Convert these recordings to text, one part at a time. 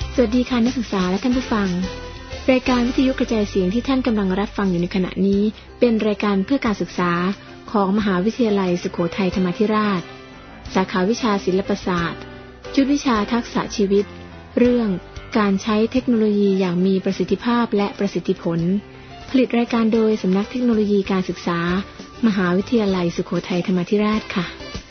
สวัสดีค่ะนักศึกษาและท่านผู้ฟังรายการวิทยุกระจายเสียงที่ท่านกำลังรับฟังอยู่ในขณะนี้เป็นรายการเพื่อการศึกษาของมหาวิทยาลัยสุโขทัยธรรมาธิราชสาขาวิชาศิลปศาสตร์ชุดวิชาทักษะชีวิตเรื่องการใช้เทคโนโลยีอย่างมีประสิทธิภาพและประสิทธิผลผลิตรายการโดยสำนักเทคโนโลยีการศึกษามหาวิทยาลัยสุโขทัยธรรมาธิราชค่ะ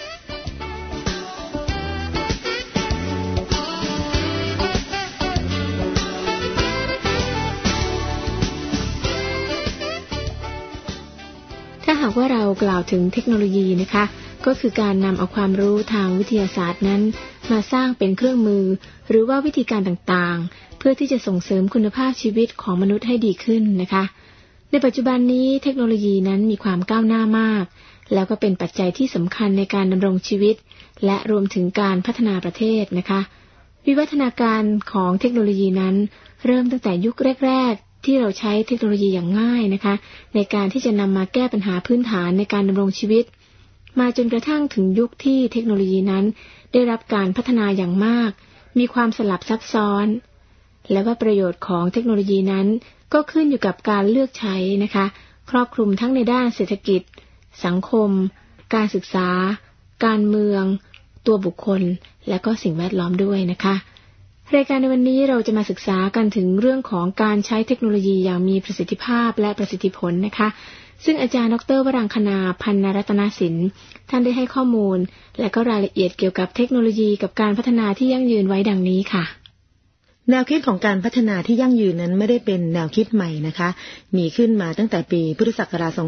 ถ้าหากว่าเรากล่าวถึงเทคโนโลยีนะคะก็คือการนำเอาความรู้ทางวิทยาศาสตร์นั้นมาสร้างเป็นเครื่องมือหรือว่าวิธีการต่างๆเพื่อที่จะส่งเสริมคุณภาพชีวิตของมนุษย์ให้ดีขึ้นนะคะในปัจจุบันนี้เทคโนโลยีนั้นมีความก้าวหน้ามากแล้วก็เป็นปัจจัยที่สำคัญในการดำรงชีวิตและรวมถึงการพัฒนาประเทศนะคะวิวัฒนาการของเทคโนโลยีนั้นเริ่มตั้งแต่ยุคแรกๆที่เราใช้เทคโนโลยีอย่างง่ายนะคะในการที่จะนำมาแก้ปัญหาพื้นฐานในการดำรงชีวิตมาจนกระทั่งถึงยุคที่เทคโนโลยีนั้นได้รับการพัฒนาอย่างมากมีความสลับซับซ้อนและว่าประโยชน์ของเทคโนโลยีนั้นก็ขึ้นอยู่กับการเลือกใช้นะคะครอบคลุมทั้งในด้านเศรษฐกิจสังคมการศึกษาการเมืองตัวบุคคลและก็สิ่งแวดล้อมด้วยนะคะรายการในวันนี้เราจะมาศึกษากันถึงเรื่องของการใช้เทคโนโลยีอย่างมีประสิทธิภาพและประสิทธิผลนะคะซึ่งอาจารย์ดร.วรังคณา พันนรัตนสินท่านได้ให้ข้อมูลและก็รายละเอียดเกี่ยวกับเทคโนโลยีกับการพัฒนาที่ยั่งยืนไว้ดังนี้ค่ะแนวคิดของการพัฒนาที่ยั่งยืนนั้นไม่ได้เป็นแนวคิดใหม่นะคะมีขึ้นมาตั้งแต่ปีพุทธศักราช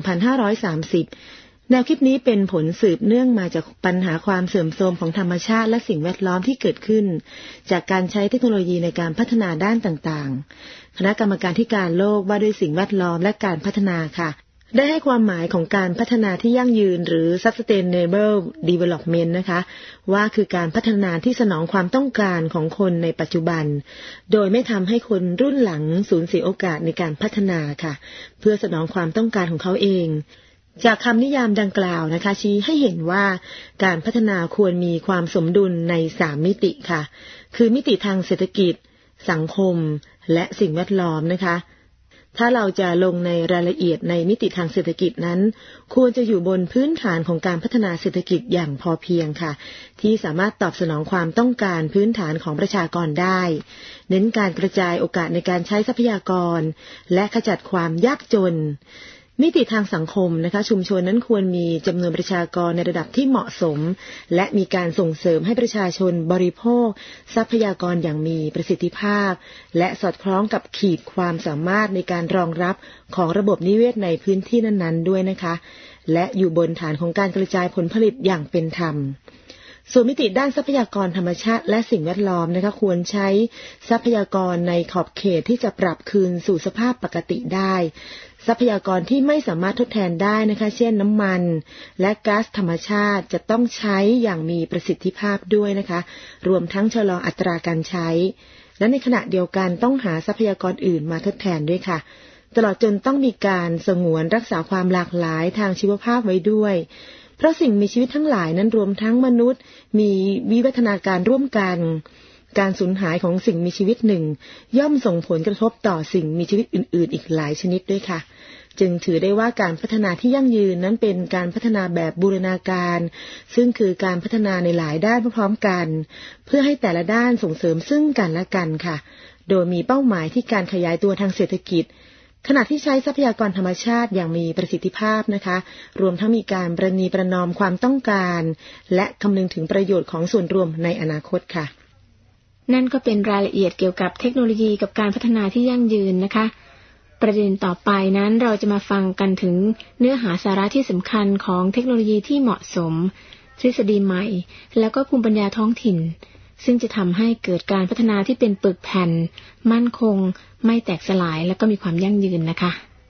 2530 แนวคิดนี้เป็นผลสืบเนื่องมาจากปัญหาความเสื่อมโทรมของธรรมชาติและสิ่งแวดล้อมที่เกิดขึ้นจากการใช้เทคโนโลยีในการพัฒนาด้านต่างๆคณะกรรมการที่การโลกว่าด้วยสิ่งแวดล้อมและการพัฒนาค่ะได้ให้ความหมายของการพัฒนาที่ยั่งยืนหรือ Sustainable Development นะคะว่าคือการพัฒนาที่สนองความต้องการของคนในปัจจุบันโดยไม่ทำให้คนรุ่นหลังสูญเสียโอกาสในการพัฒนาค่ะเพื่อสนองความต้องการของเขาเองจากคำนิยามดังกล่าวนะคะชี้ให้เห็นว่าการพัฒนาควรมีความสมดุลใน3มิติค่ะคือมิติทางเศรษฐกิจสังคมและสิ่งแวดล้อมนะคะถ้าเราจะลงในรายละเอียดในมิติทางเศรษฐกิจนั้นควรจะอยู่บนพื้นฐานของการพัฒนาเศรษฐกิจอย่างพอเพียงค่ะที่สามารถตอบสนองความต้องการพื้นฐานของประชากรได้เน้นการกระจายโอกาสในการใช้ทรัพยากรและขจัดความยากจนมิติทางสังคมนะคะชุมชนนั้นควรมีจำนวนประชากรในระดับที่เหมาะสมและมีการส่งเสริมให้ประชาชนบริโภคทรัพยากรอย่างมีประสิทธิภาพและสอดคล้องกับขีดความสามารถในการรองรับของระบบนิเวศในพื้นที่นั้นๆด้วยนะคะและอยู่บนฐานของการกระจายผลผลิตอย่างเป็นธรรมส่วนมิติด้านทรัพยากรธรรมชาติและสิ่งแวดล้อมนะคะควรใช้ทรัพยากรในขอบเขตที่จะปรับคืนสู่สภาพปกติได้ทรัพยากรที่ไม่สามารถทดแทนได้นะคะเช่นน้ำมันและก๊าซธรรมชาติจะต้องใช้อย่างมีประสิทธิภาพด้วยนะคะรวมทั้งชะลออัตราการใช้และในขณะเดียวกันต้องหาทรัพยากรอื่นมาทดแทนด้วยค่ะตลอดจนต้องมีการสงวนรักษาความหลากหลายทางชีวภาพไว้ด้วยเพราะสิ่งมีชีวิตทั้งหลายนั้นรวมทั้งมนุษย์มีวิวัฒนาการร่วมกันการสูญหายของสิ่งมีชีวิตหนึ่งย่อมส่งผลกระทบต่อสิ่งมีชีวิตอื่นๆอีกหลายชนิดด้วยค่ะจึงถือได้ว่าการพัฒนาที่ยั่งยืนนั้นเป็นการพัฒนาแบบบูรณาการซึ่งคือการพัฒนาในหลายด้านพร้อมๆกันเพื่อให้แต่ละด้านส่งเสริมซึ่งกันและกันค่ะโดยมีเป้าหมายที่การขยายตัวทางเศรษฐกิจขณะที่ใช้ทรัพยากรธรรมชาติอย่างมีประสิทธิภาพนะคะรวมทั้งมีการประนีประนอมความต้องการและคำนึงถึงประโยชน์ของส่วนรวมในอนาคตค่ะนั่นก็เป็นรายละเอียดเกี่ยวกับเทคโนโลยีกับการพัฒนาที่ยั่งยืนนะคะประเด็นต่อไปนั้นเราจะมาฟังกันถึงเนื้อหาสาระที่สำคัญของเทคโนโลยีที่เหมาะสมทฤษฎีใหม่แล้วก็ภูมิปัญญาท้องถิ่นซึ่งจะทำให้เกิดการพัฒนาที่เป็นปึกแผ่นมั่นคงไม่แตกสลายและก็มีความยั่งยืนนะคะ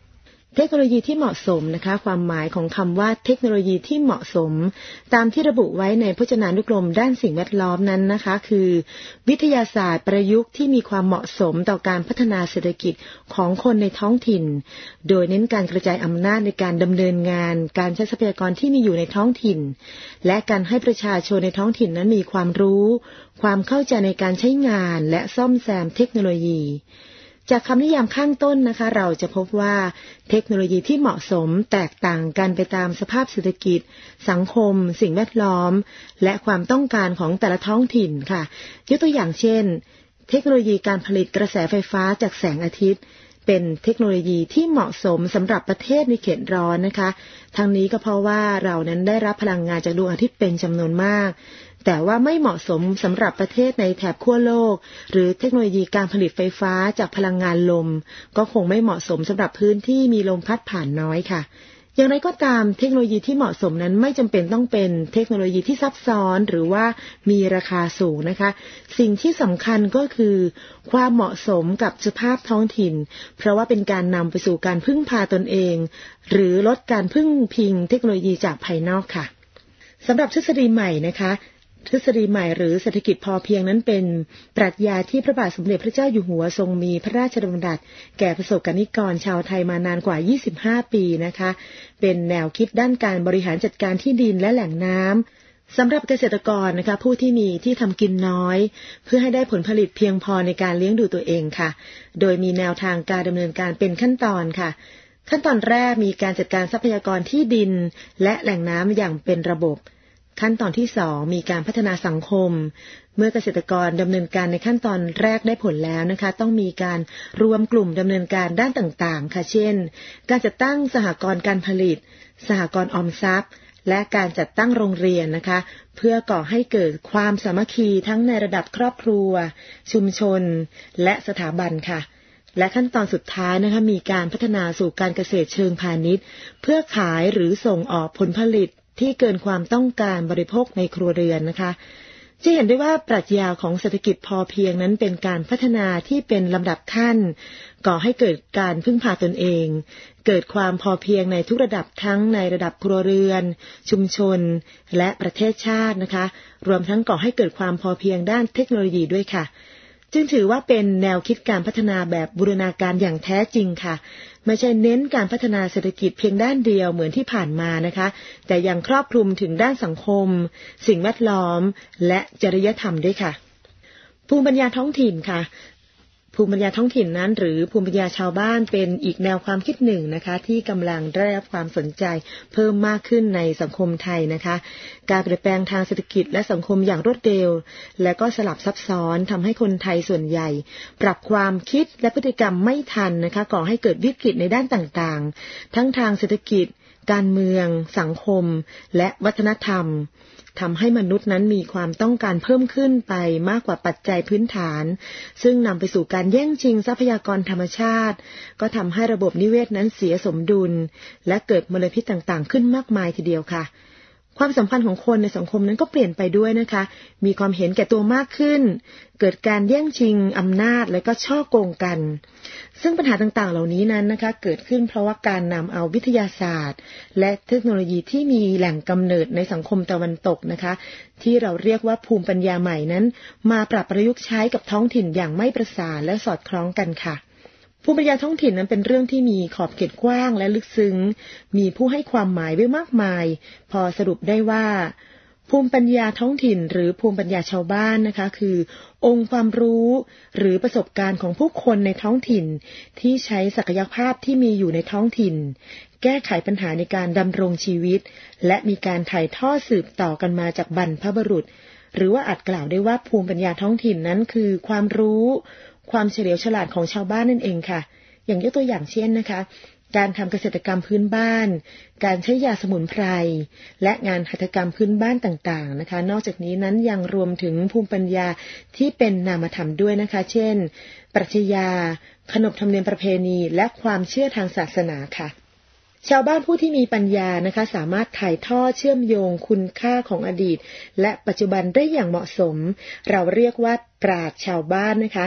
เทคโนโลยีที่เหมาะสมนะคะความหมายของคำว่าเทคโนโลยีที่เหมาะสมตามที่ระบุไว้ในพจนานุกรมด้านสิ่งแวดล้อมนั้นนะคะคือวิทยาศาสตร์ประยุกต์ที่มีความเหมาะสมต่อการพัฒนาเศรษฐกิจของคนในท้องถิ่นโดยเน้นการกระจายอำนาจในการดำเนินงานการใช้ทรัพยากรที่มีอยู่ในท้องถิ่นและการให้ประชาชนในท้องถิ่นนั้นมีความรู้ความเข้าใจในการใช้งานและซ่อมแซมเทคโนโลยีจากคำนิยามข้างต้นนะคะเราจะพบว่าเทคโนโลยีที่เหมาะสมแตกต่างกันไปตามสภาพเศรษฐกิจสังคมสิ่งแวดล้อมและความต้องการของแต่ละท้องถิ่นค่ะยกตัวอย่างเช่นเทคโนโลยีการผลิตกระแสไฟฟ้าจากแสงอาทิตย์เป็นเทคโนโลยีที่เหมาะสมสำหรับประเทศในเขตร้อนนะคะทั้งนี้ก็เพราะว่าเรานั้นได้รับพลังงานจากดวงอาทิตย์เป็นจำนวนมากแต่ว่าไม่เหมาะสมสำหรับประเทศในแถบขั้วโลกหรือเทคโนโลยีการผลิตไฟฟ้าจากพลังงานลมก็คงไม่เหมาะสมสำหรับพื้นที่มีลมพัดผ่านน้อยค่ะอย่างไรก็ตามเทคโนโลยีที่เหมาะสมนั้นไม่จำเป็นต้องเป็นเทคโนโลยีที่ซับซ้อนหรือว่ามีราคาสูงนะคะสิ่งที่สำคัญก็คือความเหมาะสมกับสภาพท้องถิ่นเพราะว่าเป็นการนำไปสู่การพึ่งพาตนเองหรือลดการพึ่งพิงเทคโนโลยีจากภายนอกค่ะสำหรับทฤษฎีใหม่นะคะทฤษฎีใหม่หรือเศรษฐกิจพอเพียงนั้นเป็นปรัชญาที่พระบาทสมเด็จพระเจ้าอยู่หัวทรงมีพระราชดำรัสแก่ประสบกนิกรชาวไทยมานานกว่า25ปีนะคะเป็นแนวคิดด้านการบริหารจัดการที่ดินและแหล่งน้ำสำหรับเกษตรกรนะคะผู้ที่มีที่ทำกินน้อยเพื่อให้ได้ผลผลิตเพียงพอในการเลี้ยงดูตัวเองค่ะโดยมีแนวทางการดำเนินการเป็นขั้นตอนค่ะขั้นตอนแรกมีการจัดการทรัพยากรที่ดินและแหล่งน้ำอย่างเป็นระบบขั้นตอนที่2มีการพัฒนาสังคมเมื่อเกษตรกรดำเนินการในขั้นตอนแรกได้ผลแล้วนะคะต้องมีการรวมกลุ่มดำเนินการด้านต่างๆค่ะเช่นการจัดตั้งสหกรณ์การผลิตสหกรณ์ออมทรัพย์และการจัดตั้งโรงเรียนนะคะเพื่อก่อให้เกิดความสามัคคีทั้งในระดับครอบครัวชุมชนและสถาบันค่ะและขั้นตอนสุดท้ายนะคะมีการพัฒนาสู่การเกษตรเชิงพาณิชย์เพื่อขายหรือส่งออกผลผลิตที่เกินความต้องการบริโภคในครัวเรือนนะคะจะเห็นได้ว่าปรัชญาของเศรษฐกิจพอเพียงนั้นเป็นการพัฒนาที่เป็นลำดับขั้นก่อให้เกิดการพึ่งพาตนเองเกิดความพอเพียงในทุกระดับทั้งในระดับครัวเรือนชุมชนและประเทศชาตินะคะรวมทั้งก่อให้เกิดความพอเพียงด้านเทคโนโลยีด้วยค่ะจึงถือว่าเป็นแนวคิดการพัฒนาแบบบูรณาการอย่างแท้จริงค่ะไม่ใช่เน้นการพัฒนาเศรษฐกิจเพียงด้านเดียวเหมือนที่ผ่านมานะคะแต่ยังครอบคลุมถึงด้านสังคมสิ่งแวดล้อมและจริยธรรมด้วยค่ะภูมิปัญญาท้องถิ่นค่ะภูมิปัญญาท้องถิ่นนั้นหรือภูมิปัญญาชาวบ้านเป็นอีกแนวความคิดหนึ่งนะคะที่กำลังได้รับความสนใจเพิ่มมากขึ้นในสังคมไทยนะคะการเปลี่ยนแปลงทางเศรษฐกิจและสังคมอย่างรวดเร็วและก็สลับซับซ้อนทำให้คนไทยส่วนใหญ่ปรับความคิดและพฤติกรรมไม่ทันนะคะก่อให้เกิดวิกฤตในด้านต่างๆทั้งทางเศรษฐกิจการเมืองสังคมและวัฒนธรรมทำให้มนุษย์นั้นมีความต้องการเพิ่มขึ้นไปมากกว่าปัจจัยพื้นฐานซึ่งนำไปสู่การแย่งชิงทรัพยากรธรรมชาติก็ทำให้ระบบนิเวศนั้นเสียสมดุลและเกิดมลพิษต่างๆขึ้นมากมายทีเดียวค่ะความสัมพันธ์ของคนในสังคมนั้นก็เปลี่ยนไปด้วยนะคะมีความเห็นแก่ตัวมากขึ้นเกิดการแย่งชิงอำนาจและก็ฉ้อโกงกันซึ่งปัญหาต่างๆเหล่านี้นั้นนะคะเกิดขึ้นเพราะว่าการนำเอาวิทยาศาสตร์และเทคโนโลยีที่มีแหล่งกำเนิดในสังคมตะวันตกนะคะที่เราเรียกว่าภูมิปัญญาใหม่นั้นมาปรับประยุกต์ใช้กับท้องถิ่นอย่างไม่ประสานและสอดคล้องกันค่ะภูมิปัญญาท้องถิ่นนั้นเป็นเรื่องที่มีขอบเขตกว้างและลึกซึ้งมีผู้ให้ความหมายไว้มากมายพอสรุปได้ว่าภูมิปัญญาท้องถิ่นหรือภูมิปัญญาชาวบ้านนะคะคือองค์ความรู้หรือประสบการณ์ของผู้คนในท้องถิ่นที่ใช้ศักยภาพที่มีอยู่ในท้องถิ่นแก้ไขปัญหาในการดำรงชีวิตและมีการถ่ายทอดสืบต่อกันมาจากบรรพบุรุษหรือว่าอาจกล่าวได้ว่าภูมิปัญญาท้องถิ่นนั้นคือความรู้ความเฉลียวฉลาดของชาวบ้านนั่นเองค่ะอย่างยกตัวอย่างเช่นนะคะการทำเกษตรกรรมพื้นบ้านการใช้ยาสมุนไพรและงานหัตถกรรมพื้นบ้านต่างๆนะคะนอกจากนี้นั้นยังรวมถึงภูมิปัญญาที่เป็นนามธรรมด้วยนะคะเช่นปรัชญาขนบธรรมเนียมประเพณีและความเชื่อทางศาสนาค่ะชาวบ้านผู้ที่มีปัญญานะคะสามารถถ่ายทอดเชื่อมโยงคุณค่าของอดีตและปัจจุบันได้อย่างเหมาะสมเราเรียกว่าปราชญ์ชาวบ้านนะคะ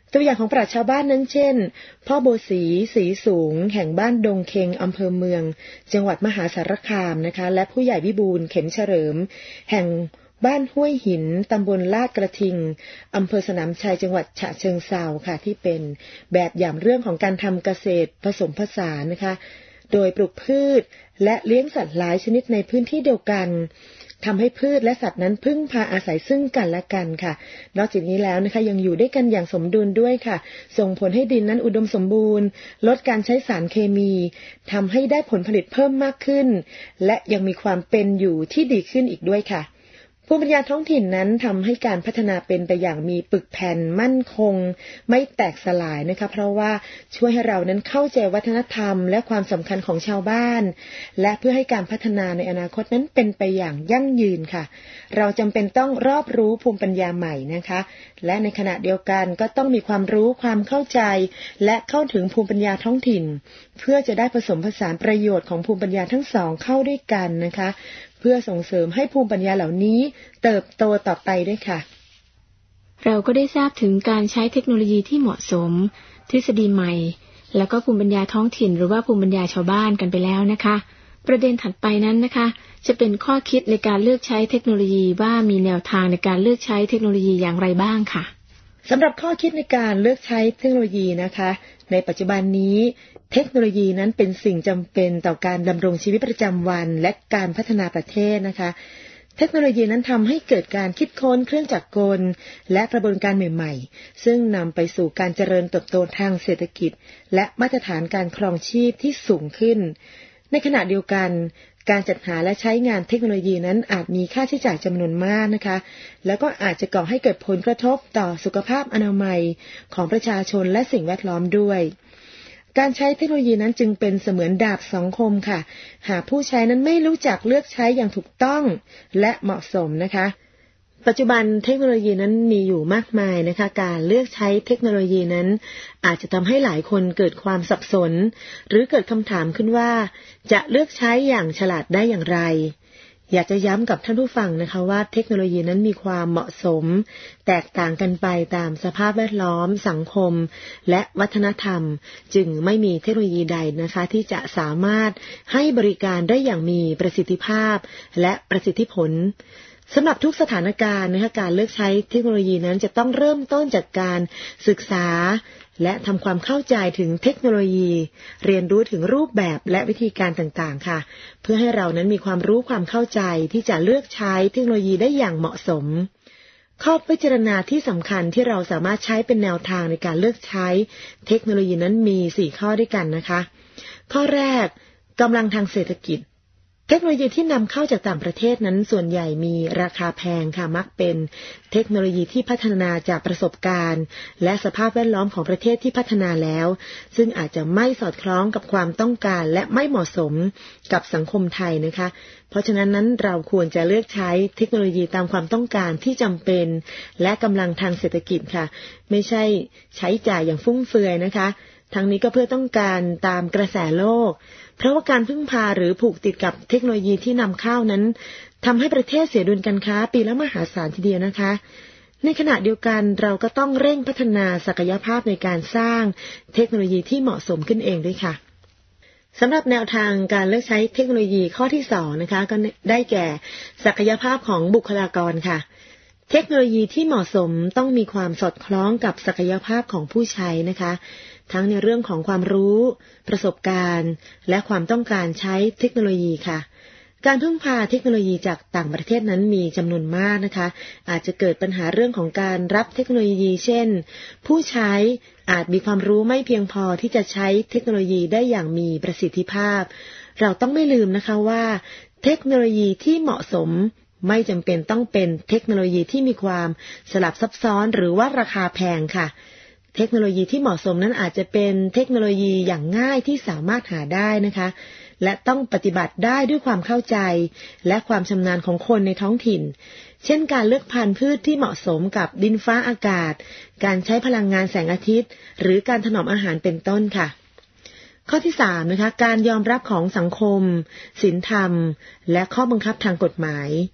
ตัวอย่างของปราชญ์ชาวบ้านนั้นเช่นพ่อโบสีสีสูงแห่งบ้านดงเค็งอำเภอเมืองจังหวัดมหาสารคามนะคะและผู้ใหญ่วิบูลย์เข็มเฉลิมแห่งบ้านห้วยหินตำบลลาดกระทิงอำเภอสนามชัยจังหวัดฉะเชิงเทราค่ะที่เป็นแบบอย่างเรื่องของการทำเกษตรผสมผสานนะคะโดยปลูกพืชและเลี้ยงสัตว์หลายชนิดในพื้นที่เดียวกันทำให้พืชและสัตว์นั้นพึ่งพาอาศัยซึ่งกันและกันค่ะนอกจากนี้แล้วนะคะยังอยู่ด้วยกันอย่างสมดุลด้วยค่ะส่งผลให้ดินนั้นอุดมสมบูรณ์ลดการใช้สารเคมีทำให้ได้ผลผลิตเพิ่มมากขึ้นและยังมีความเป็นอยู่ที่ดีขึ้นอีกด้วยค่ะภูมิปัญญาท้องถิ่นนั้นทำให้การพัฒนาเป็นไปอย่างมีปึกแผ่นมั่นคงไม่แตกสลายนะคะเพราะว่าช่วยให้เรานั้นเข้าใจวัฒนธรรมและความสำคัญของชาวบ้านและเพื่อให้การพัฒนาในอนาคตนั้นเป็นไปอย่างยั่งยืนค่ะเราจำเป็นต้องรอบรู้ภูมิปัญญาใหม่นะคะและในขณะเดียวกันก็ต้องมีความรู้ความเข้าใจและเข้าถึงภูมิปัญญาท้องถิ่นเพื่อจะได้ผสมผสานประโยชน์ของภูมิปัญญาทั้งสองเข้าด้วยกันนะคะเพื่อส่งเสริมให้ภูมิปัญญาเหล่านี้เติบโตต่อไปด้วยค่ะเราก็ได้ทราบถึงการใช้เทคโนโลยีที่เหมาะสมทฤษฎีใหม่แล้วก็ภูมิปัญญาท้องถิ่นหรือว่าภูมิปัญญาชาวบ้านกันไปแล้วนะคะประเด็นถัดไปนั้นนะคะจะเป็นข้อคิดในการเลือกใช้เทคโนโลยีว่ามีแนวทางในการเลือกใช้เทคโนโลยีอย่างไรบ้างค่ะสำหรับข้อคิดในการเลือกใช้เทคโนโลยีนะคะในปัจจุบันนี้เทคโนโลยีนั้นเป็นสิ่งจำเป็นต่อการดำรงชีวิตประจำวันและการพัฒนาประเทศนะคะเทคโนโลยีนั้นทำให้เกิดการคิดค้นเครื่องจักรกลและกระบวนการใหม่ๆซึ่งนำไปสู่การเจริญเติบโตทางเศรษฐกิจและมาตรฐานการครองชีพที่สูงขึ้นในขณะเดียวกันการจัดหาและใช้งานเทคโนโลยีนั้นอาจมีค่าใช้จ่ายจำนวนมากนะคะแล้วก็อาจจะก่อให้เกิดผลกระทบต่อสุขภาพอนามัยของประชาชนและสิ่งแวดล้อมด้วยการใช้เทคโนโลยีนั้นจึงเป็นเสมือนดาบสองคมค่ะหากผู้ใช้นั้นไม่รู้จักเลือกใช้อย่างถูกต้องและเหมาะสมนะคะปัจจุบันเทคโนโลยีนั้นมีอยู่มากมายนะคะการเลือกใช้เทคโนโลยีนั้นอาจจะทำให้หลายคนเกิดความสับสนหรือเกิดคำถามขึ้นว่าจะเลือกใช้อย่างฉลาดได้อย่างไรอยากจะย้ำกับท่านผู้ฟังนะคะว่าเทคโนโลยีนั้นมีความเหมาะสมแตกต่างกันไปตามสภาพแวดล้อมสังคมและวัฒนธรรมจึงไม่มีเทคโนโลยีใดนะคะที่จะสามารถให้บริการได้อย่างมีประสิทธิภาพและประสิทธิผลสำหรับทุกสถานการณ์นะคะการเลือกใช้เทคโนโลยีนั้นจะต้องเริ่มต้นจากการศึกษาและทำความเข้าใจถึงเทคโนโลยีเรียนรู้ถึงรูปแบบและวิธีการต่างๆค่ะเพื่อให้เรานั้นมีความรู้ความเข้าใจที่จะเลือกใช้เทคโนโลยีได้อย่างเหมาะสมข้อพิจารณาที่สำคัญที่เราสามารถใช้เป็นแนวทางในการเลือกใช้เทคโนโลยีนั้นมี4ข้อด้วยกันนะคะข้อแรกกำลังทางเศรษฐกิจเทคโนโลยีที่นำเข้าจากต่างประเทศนั้นส่วนใหญ่มีราคาแพงค่ะมักเป็นเทคโนโลยีที่พัฒนาจากประสบการณ์และสภาพแวดล้อมของประเทศที่พัฒนาแล้วซึ่งอาจจะไม่สอดคล้องกับความต้องการและไม่เหมาะสมกับสังคมไทยนะคะเพราะฉะนั้นเราควรจะเลือกใช้เทคโนโลยีตามความต้องการที่จำเป็นและกำลังทางเศรษฐกิจค่ะไม่ใช่ใช้จ่ายอย่างฟุ่มเฟือยนะคะทั้งนี้ก็เพื่อต้องการตามกระแสโลกเพราะว่าการพึ่งพาหรือผูกติดกับเทคโนโลยีที่นำเข้านั้นทำให้ประเทศเสียดุลการค้าปีละมหาศาลทีเดียวนะคะในขณะเดียวกันเราก็ต้องเร่งพัฒนาศักยภาพในการสร้างเทคโนโลยีที่เหมาะสมขึ้นเองด้วยค่ะสำหรับแนวทางการเลือกใช้เทคโนโลยีข้อที่2นะคะก็ได้แก่ศักยภาพของบุคลากรค่ะเทคโนโลยีที่เหมาะสมต้องมีความสอดคล้องกับศักยภาพของผู้ใช้นะคะทั้งในเรื่องของความรู้ประสบการณ์และความต้องการใช้เทคโนโลยีค่ะการพึ่งพาเทคโนโลยีจากต่างประเทศนั้นมีจำนวนมากนะคะอาจจะเกิดปัญหาเรื่องของการรับเทคโนโลยีเช่นผู้ใช้อาจมีความรู้ไม่เพียงพอที่จะใช้เทคโนโลยีได้อย่างมีประสิทธิภาพเราต้องไม่ลืมนะคะว่าเทคโนโลยีที่เหมาะสมไม่จำเป็นต้องเป็นเทคโนโลยีที่มีความสลับซับซ้อนหรือว่าราคาแพงค่ะเทคโนโลยีที่เหมาะสมนั้นอาจจะเป็นเทคโนโลยีอย่างง่ายที่สามารถหาได้นะคะและต้องปฏิบัติได้ด้วยความเข้าใจและความชำนาญของคนในท้องถิ่นเช่นการเลือกพันธุ์พืชที่เหมาะสมกับดินฟ้าอากาศการใช้พลังงานแสงอาทิตย์หรือการถนอมอาหารเป็นต้นค่ะข้อที่3นะคะการยอมรับของสังคมศีลธรรมและข้อบังคับทางกฎหมาย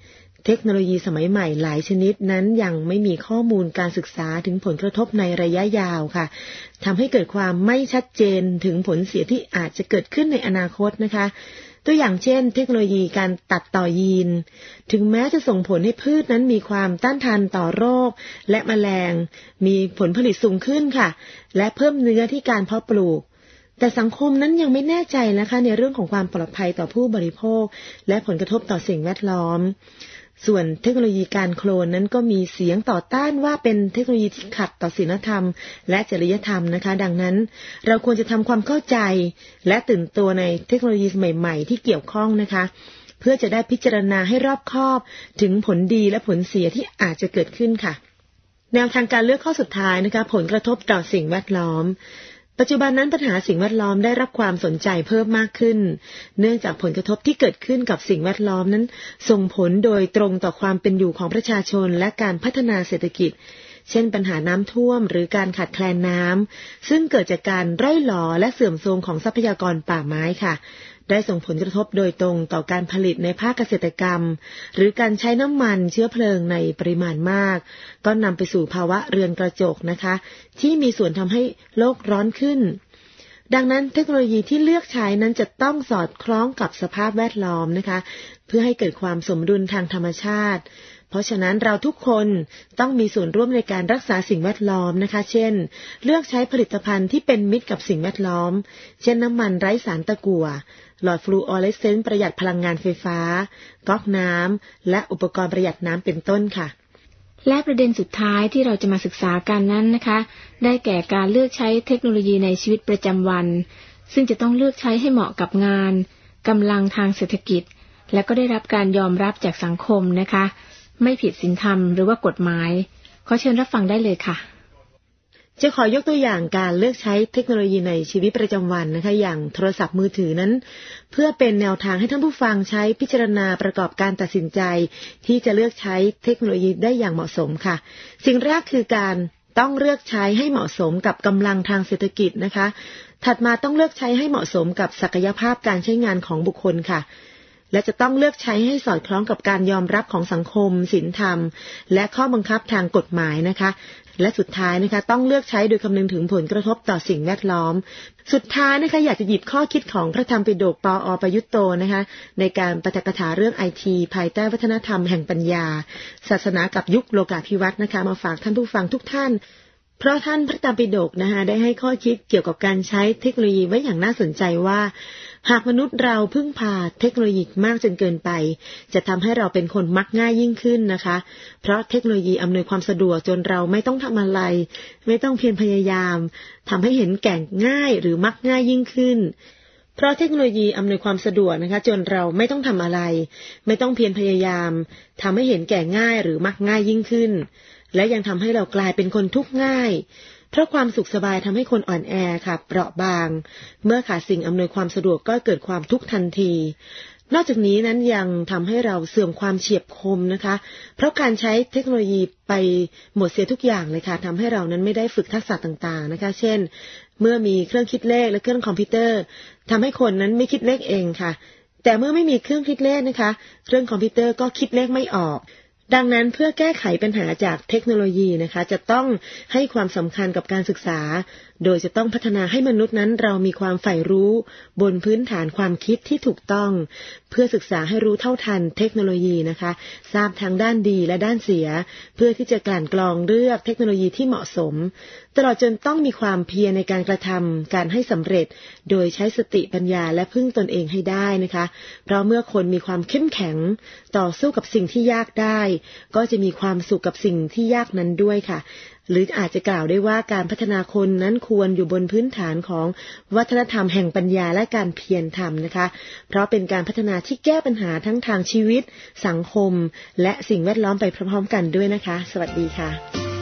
เทคโนโลยีสมัยใหม่หลายชนิดนั้นยังไม่มีข้อมูลการศึกษาถึงผลกระทบในระยะยาวค่ะทำให้เกิดความไม่ชัดเจนถึงผลเสียที่อาจจะเกิดขึ้นในอนาคตนะคะตัวอย่างเช่นเทคโนโลยีการตัดต่อยีนถึงแม้จะส่งผลให้พืชนั้นมีความต้านทานต่อโรคและแมลงมีผลผลิตสูงขึ้นค่ะและเพิ่มเนื้อที่การเพาะปลูกแต่สังคมนั้นยังไม่แน่ใจนะคะในเรื่องของความปลอดภัยต่อผู้บริโภคและผลกระทบต่อสิ่งแวดล้อมส่วนเทคโนโลยีการโคลนนั้นก็มีเสียงต่อต้านว่าเป็นเทคโนโลยีที่ขัดต่อศีลธรรมและจริยธรรมนะคะดังนั้นเราควรจะทำความเข้าใจและตื่นตัวในเทคโนโลยีใหม่ๆที่เกี่ยวข้องนะคะเพื่อจะได้พิจารณาให้รอบคอบถึงผลดีและผลเสียที่อาจจะเกิดขึ้นค่ะแนวทางการเลือกข้อสุดท้ายนะคะผลกระทบต่อสิ่งแวดล้อมปัจจุบันนั้นปัญหาสิ่งแวดล้อมได้รับความสนใจเพิ่มมากขึ้นเนื่องจากผลกระทบที่เกิดขึ้นกับสิ่งแวดล้อมนั้นส่งผลโดยตรงต่อความเป็นอยู่ของประชาชนและการพัฒนาเศรษฐกิจเช่นปัญหาน้ำท่วมหรือการขาดแคลนน้ำซึ่งเกิดจากการร่อยหรอและเสื่อมโทรมของทรัพยากรป่าไม้ค่ะได้ส่งผลกระทบโดยตรงต่อการผลิตในภาคเกษตรกรรมหรือการใช้น้ำมันเชื้อเพลิงในปริมาณมากก็นำไปสู่ภาวะเรือนกระจกนะคะที่มีส่วนทำให้โลกร้อนขึ้นดังนั้นเทคโนโลยีที่เลือกใช้นั้นจะต้องสอดคล้องกับสภาพแวดล้อมนะคะเพื่อให้เกิดความสมดุลทางธรรมชาติเพราะฉะนั้นเราทุกคนต้องมีส่วนร่วมในการรักษาสิ่งแวดล้อมนะคะเช่นเลือกใช้ผลิตภัณฑ์ที่เป็นมิตรกับสิ่งแวดล้อมเช่นน้ำมันไร้สารตะกั่วหลอดฟลูออเรสเซนต์ประหยัดพลังงานไฟฟ้าก๊อกน้ำและอุปกรณ์ประหยัดน้ำเป็นต้นค่ะและประเด็นสุดท้ายที่เราจะมาศึกษากันนั้นนะคะได้แก่การเลือกใช้เทคโนโลยีในชีวิตประจำวันซึ่งจะต้องเลือกใช้ให้เหมาะกับงานกำลังทางเศรษฐกิจและก็ได้รับการยอมรับจากสังคมนะคะไม่ผิดศีลธรรมหรือว่ากฎหมายขอเชิญรับฟังได้เลยค่ะจะขอยกตัวอย่างการเลือกใช้เทคโนโลยีในชีวิตประจำวันนะคะอย่างโทรศัพท์มือถือนั้นเพื่อเป็นแนวทางให้ท่านผู้ฟังใช้พิจารณาประกอบการตัดสินใจที่จะเลือกใช้เทคโนโลยีได้อย่างเหมาะสมค่ะสิ่งแรกคือการต้องเลือกใช้ให้เหมาะสมกับกำลังทางเศรษฐกิจนะคะถัดมาต้องเลือกใช้ให้เหมาะสมกับศักยภาพการใช้งานของบุคคลค่ะและจะต้องเลือกใช้ให้สอดคล้องกับการยอมรับของสังคมศีลธรรมและข้อบังคับทางกฎหมายนะคะและสุดท้ายนะคะต้องเลือกใช้โดยคำนึงถึงผลกระทบต่อสิ่งแวดล้อมสุดท้ายนะคะอยากจะหยิบข้อคิดของพระธรรมปิฎกปอ.ประยุตโตนะคะในการปาฐกถาเรื่อง IT ภายใต้วัฒนธรรมแห่งปัญญาศาสนากับยุคโลกาภิวัตน์นะคะมาฝากท่านผู้ฟังทุกท่านเพราะท่านพระธรรมปิฎกนะคะได้ให้ข้อคิดเกี่ยวกับการใช้เทคโนโลยีไว้อย่างน่าสนใจว่าหากมนุษย์เราพึ่งพาเทคโนโลยีมากจนเกินไปจะทำให้เราเป็นคนมักง่ายยิ่งขึ้นนะคะเพราะเทคโนโลยีอำนวยความสะดวกจนเราไม่ต้องทำอะไรไม่ต้องเพียรพยายามทำให้เห็นแก่ง่ายหรือมักง่ายยิ่งขึ้นเพราะเทคโนโลยีอำนวยความสะดวกนะคะจนเราไม่ต้องทำอะไรไม่ต้องเพียรพยายามทำให้เห็นแก่ง่ายหรือมักง่ายยิ่งขึ้นและยังทำให้เรากลายเป็นคนทุกข์ง่ายเพราะความสุขสบายทำให้คนอ่อนแอค่ะเปราะบางเมื่อขาดสิ่งอำนวยความสะดวกก็เกิดความทุกข์ทันทีนอกจากนี้นั้นยังทำให้เราเสื่อมความเฉียบคมนะคะเพราะการใช้เทคโนโลยีไปหมดเสียทุกอย่างเลยค่ะทำให้เรานั้นไม่ได้ฝึกทักษะต่างๆนะคะเช่นเมื่อมีเครื่องคิดเลขและเครื่องคอมพิวเตอร์ทำให้คนนั้นไม่คิดเลขเองค่ะแต่เมื่อไม่มีเครื่องคิดเลขนะคะเครื่องคอมพิวเตอร์ก็คิดเลขไม่ออกดังนั้นเพื่อแก้ไขปัญหาจากเทคโนโลยีนะคะจะต้องให้ความสำคัญกับการศึกษาโดยจะต้องพัฒนาให้มนุษย์นั้นเรามีความใฝ่รู้บนพื้นฐานความคิดที่ถูกต้องเพื่อศึกษาให้รู้เท่าทันเทคโนโลยีนะคะทราบทั้งด้านดีและด้านเสียเพื่อที่จะกลั่นกรองเลือกเทคโนโลยีที่เหมาะสมตลอดจนต้องมีความเพียรในการกระทำการให้สำเร็จโดยใช้สติปัญญาและพึ่งตนเองให้ได้นะคะเพราะเมื่อคนมีความเข้มแข็งต่อสู้กับสิ่งที่ยากได้ก็จะมีความสุขกับสิ่งที่ยากนั้นด้วยค่ะหรืออาจจะกล่าวได้ว่าการพัฒนาคนนั้นควรอยู่บนพื้นฐานของวัฒนธรรมแห่งปัญญาและการเพียรทำนะคะเพราะเป็นการพัฒนาที่แก้ปัญหาทั้งทางชีวิตสังคมและสิ่งแวดล้อมไปพร้อมๆกันด้วยนะคะสวัสดีค่ะ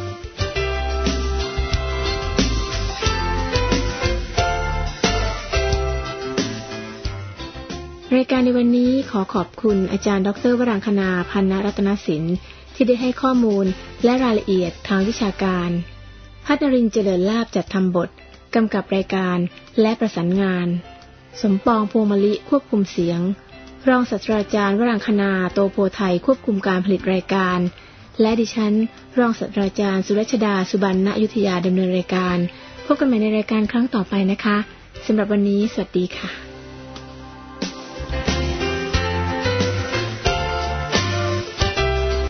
รายการในวันนี้ขอขอบคุณอาจารย์ดร.วรังคณา พรรณรัตนศิลป์ที่ได้ให้ข้อมูลและรายละเอียดทางวิชาการพัฒนรินทร์เจริญลาภจัดทำบทกำกับรายการและประสานงานสมปองพวงมะลิควบคุมเสียงรองศาสตราจารย์วรังคณาโตโพไทยควบคุมการผลิตรายการและดิฉันรองศาสตราจารย์สุรัชดาสุบรรณอยุธยาดำเนินรายการพบกันใหม่ในรายการครั้งต่อไปนะคะสำหรับวันนี้สวัสดีค่ะ